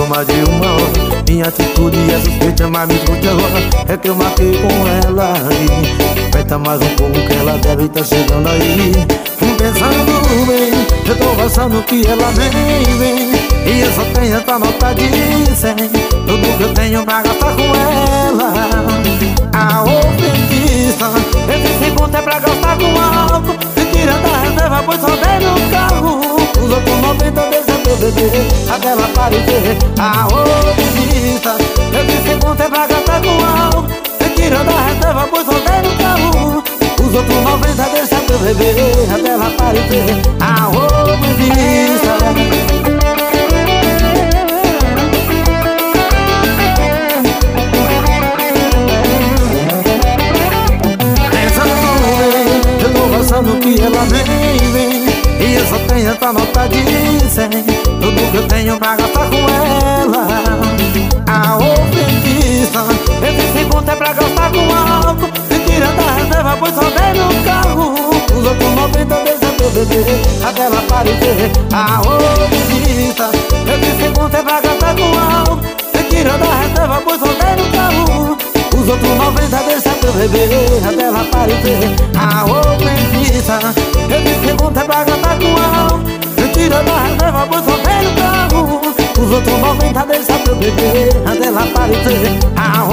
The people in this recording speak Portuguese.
passou mais de uma hora. Minha atitude é suspeita, mas me escute agora. É que eu marquei com ela aí. Aperta mais um pouco que ela deve tá chegando aí. Pensando bem, eu tô pensando que ela vem. E eu só tenho essa nota de 100. Tudo que eu tenho pra gastar com ela. A ofendista, esse segundo é pra gastar com álcool. Se tira da reserva, pois só tem no carro. Os outros 90 deixa eu beber até ela aparecer. A ofendista, esse segundo é pra gastar com álcool. Se tira da reserva, pois só tem no carro. Os outros 90 deixa eu beber até ela aparecer. A ofendista. Pensando que ela vem. E eu só tenho essa nota de 100. Tudo que eu tenho pra gastar com ela. A ofendista, esse segundo é pra gastar com álcool. Se tira da reserva, pois só vem no carro. Os outros 90 deixa eu beber até ela aparecer. A ofendista, esse segundo é pra gastar com álcool. Se tira da reserva, pois só vem no carro. Os outros 90 deixa eu beber até ela aparecer. A ofendista, esse segundo é pra gastar com álcool. Se tira da reserva, pois só vem no carro. Os outros 90 deixa eu beber até ela aparecer. A